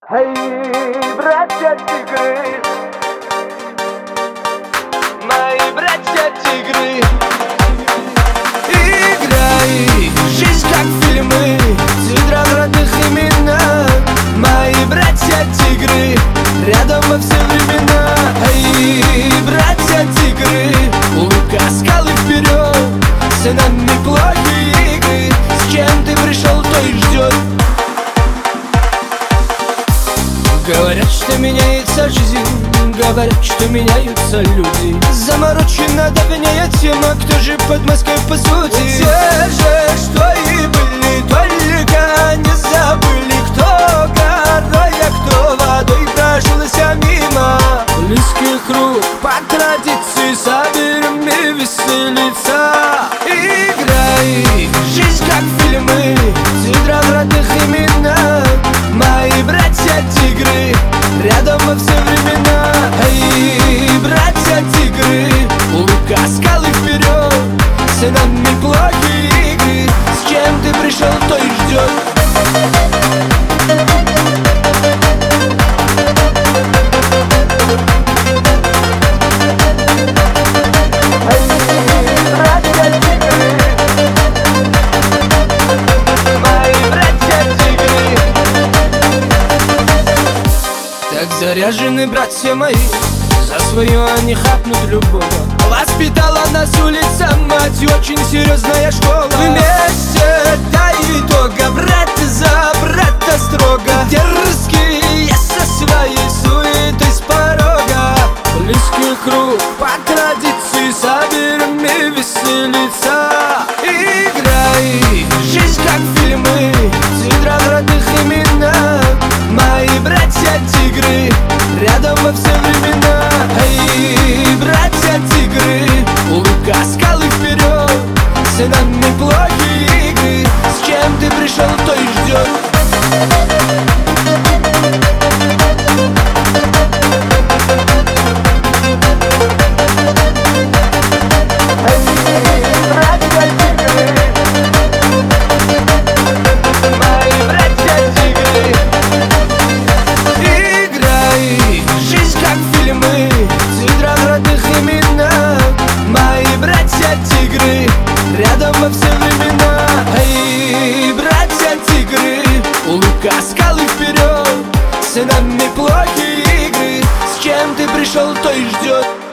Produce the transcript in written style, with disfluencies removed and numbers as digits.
Эй, братья-тигры, мои братья-тигры, играй, жизнь как фильмы, цитра в родных именах. Мои братья-тигры, рядом во все времена. Эй, братья-тигры, улыбка, скалы вперед, с нами плохие игры. С чем ты пришел, то и ждет. Говорят, что меняется жизнь, говорят, что меняются люди. Заморочена давняя тема, кто же под Москвой по сути? Те же, что и были, только не забыли, кто горой, а кто водой прошелся мимо. Близкий круг, по традиции, соберем и веселиться. Играй, жизнь как фильмы, цитра в родных именах. Мои братья-тигры, рядом во все времена. Эй, братья-тигры, улыбка, скалы вперед, с нами плохие игры. С чем ты пришел, то и ждет. Заряжены братья мои, за свое они хапнут любого. Воспитала нас улица мать, очень серьезная школа. Вместе до итога, брат за брата строго. Дерзкие со своей суетой с порога. Близкий круг, по традиции, соберем и веселиться. Играй, жизнь как фильмы, цитра в родных именах. Мои братья-тигры, рядом во все времена. Эй, братья-тигры, улыбка, скалы вперед, с нами плохие игры. С чем ты пришел, то и ждет. Рядом во все времена. Эй, братья-тигры, улыбка, скалы вперед, с нами плохие игры. С чем ты пришел, то и ждет.